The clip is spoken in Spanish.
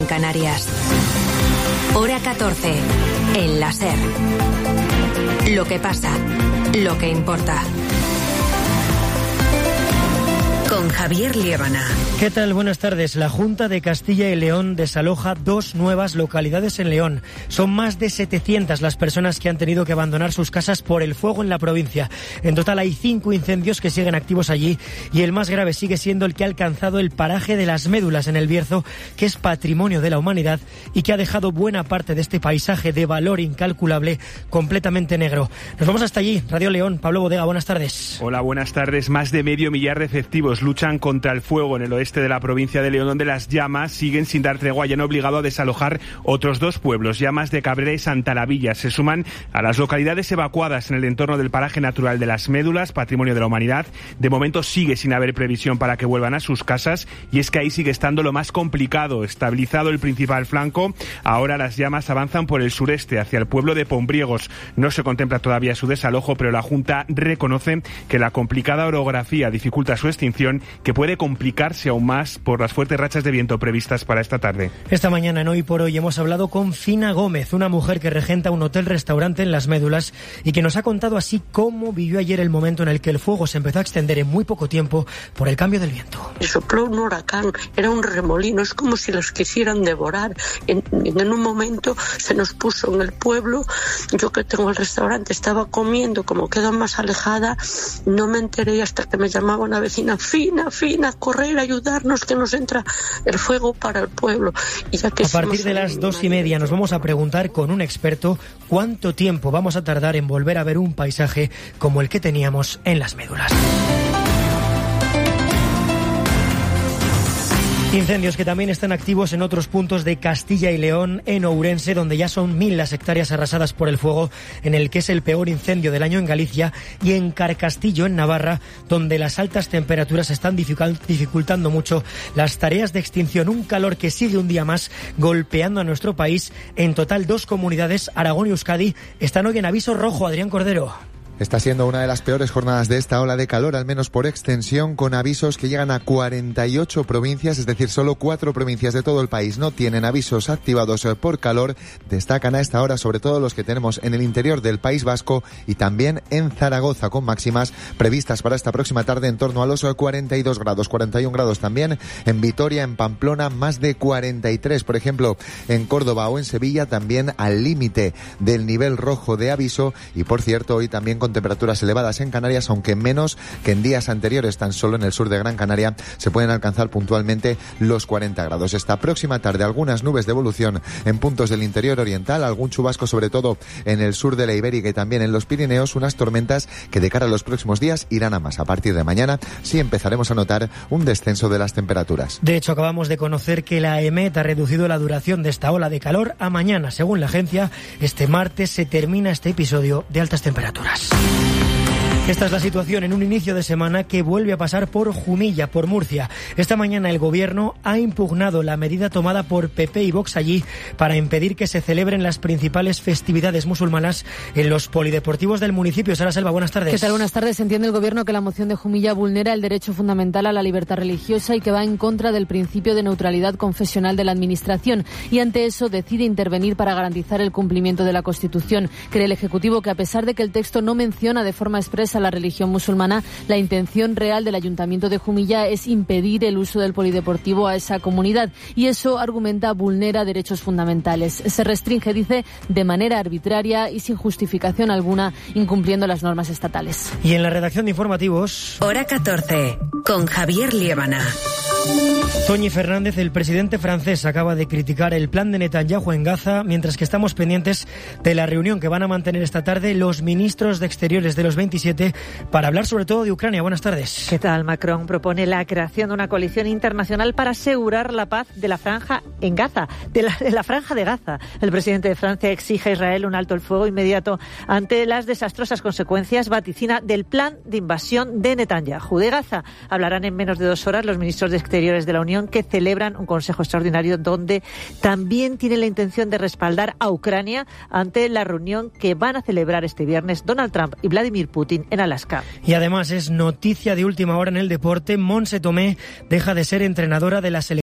Canarias. Hora 14, en la SER. Lo que pasa, lo que importa. Con Javier Liébana. ¿Qué tal? Buenas tardes. La Junta de Castilla y León desaloja 2 nuevas localidades en León. Son más de 700 las personas que han tenido que abandonar sus casas por el fuego en la provincia. En total hay 5 incendios que siguen activos allí y el más grave sigue siendo el que ha alcanzado el paraje de Las Médulas en el Bierzo, que es patrimonio de la humanidad y que ha dejado buena parte de este paisaje de valor incalculable completamente negro. Nos vamos hasta allí. Radio León, Pablo Bodega, buenas tardes. Hola, buenas tardes. Más de medio millar de efectivos luchan contra el fuego en el oeste de la provincia de León, donde las llamas siguen sin dar tregua y han obligado a desalojar otros 2 pueblos, Llamas de Cabrera y Santa Lavilla. Se suman a las localidades evacuadas en el entorno del paraje natural de Las Médulas, patrimonio de la humanidad. De momento sigue sin haber previsión para que vuelvan a sus casas y es que ahí sigue estando lo más complicado. Estabilizado el principal flanco, ahora las llamas avanzan por el sureste hacia el pueblo de Pombriegos. No se contempla todavía su desalojo, pero la Junta reconoce que la complicada orografía dificulta su extinción, que puede complicarse aún más por las fuertes rachas de viento previstas para esta tarde. Esta mañana en Hoy por Hoy hemos hablado con Fina Gómez, una mujer que regenta un hotel-restaurante en Las Médulas y que nos ha contado así cómo vivió ayer el momento en el que el fuego se empezó a extender en muy poco tiempo por el cambio del viento. Sopló un huracán, era un remolino, es como si los quisieran devorar. En un momento se nos puso en el pueblo. Yo que tengo el restaurante estaba comiendo, como queda más alejada, no me enteré hasta que me llamaba una vecina: Fina, correr, ayudarnos, que nos entra el fuego para el pueblo. Y ya que a partir de las 2:30 nos vamos a preguntar con un experto cuánto tiempo vamos a tardar en volver a ver un paisaje como el que teníamos en Las Médulas. Incendios que también están activos en otros puntos de Castilla y León, en Ourense, donde ya son 1000 las hectáreas arrasadas por el fuego, en el que es el peor incendio del año en Galicia, y en Carcastillo, en Navarra, donde las altas temperaturas están dificultando mucho las tareas de extinción. Un calor que sigue un día más golpeando a nuestro país. En total, 2 comunidades, Aragón y Euskadi, están hoy en aviso rojo. Adrián Cordero. Está siendo una de las peores jornadas de esta ola de calor, al menos por extensión, con avisos que llegan a 48 provincias, es decir, solo 4 provincias de todo el país no tienen avisos activados por calor. Destacan a esta hora sobre todo los que tenemos en el interior del País Vasco y también en Zaragoza, con máximas previstas para esta próxima tarde en torno a los 42 grados, 41 grados también en Vitoria, en Pamplona, más de 43, por ejemplo, en Córdoba o en Sevilla, también al límite del nivel rojo de aviso. Y por cierto, hoy también con temperaturas elevadas en Canarias, aunque menos que en días anteriores. Tan solo en el sur de Gran Canaria se pueden alcanzar puntualmente los 40 grados. Esta próxima tarde algunas nubes de evolución en puntos del interior oriental, algún chubasco sobre todo en el sur de la Ibérica y también en los Pirineos, unas tormentas que de cara a los próximos días irán a más. A partir de mañana sí empezaremos a notar un descenso de las temperaturas. De hecho, acabamos de conocer que la EMET ha reducido la duración de esta ola de calor a mañana. Según la agencia, este martes se termina este episodio de altas temperaturas. Esta es la situación en un inicio de semana que vuelve a pasar por Jumilla, por Murcia. Esta mañana el gobierno ha impugnado la medida tomada por PP y Vox allí para impedir que se celebren las principales festividades musulmanas en los polideportivos del municipio. Sara Selva, buenas tardes. ¿Qué tal? Buenas tardes. Entiende el gobierno que la moción de Jumilla vulnera el derecho fundamental a la libertad religiosa y que va en contra del principio de neutralidad confesional de la Administración. Y ante eso decide intervenir para garantizar el cumplimiento de la Constitución. Cree el Ejecutivo que a pesar de que el texto no menciona de forma expresa la religión musulmana, la intención real del Ayuntamiento de Jumilla es impedir el uso del polideportivo a esa comunidad y eso, argumenta, vulnera derechos fundamentales. Se restringe, dice, de manera arbitraria y sin justificación alguna, incumpliendo las normas estatales. Y en la redacción de informativos... Hora 14, con Javier Liébana. Toñi Fernández, el presidente francés, acaba de criticar el plan de Netanyahu en Gaza, mientras que estamos pendientes de la reunión que van a mantener esta tarde los ministros de Exteriores de los 27 para hablar sobre todo de Ucrania. Buenas tardes. ¿Qué tal? Macron propone la creación de una coalición internacional para asegurar la paz de la franja en Gaza, de la franja de Gaza. El presidente de Francia exige a Israel un alto el fuego inmediato ante las desastrosas consecuencias, vaticina, del plan de invasión de Netanyahu. De Gaza hablarán en menos de 2 horas los ministros de Exteriores de la Unión, que celebran un consejo extraordinario donde también tienen la intención de respaldar a Ucrania ante la reunión que van a celebrar este viernes Donald Trump y Vladimir Putin en Alaska. Y además es noticia de última hora en el deporte. Montse Tomé deja de ser entrenadora de la selección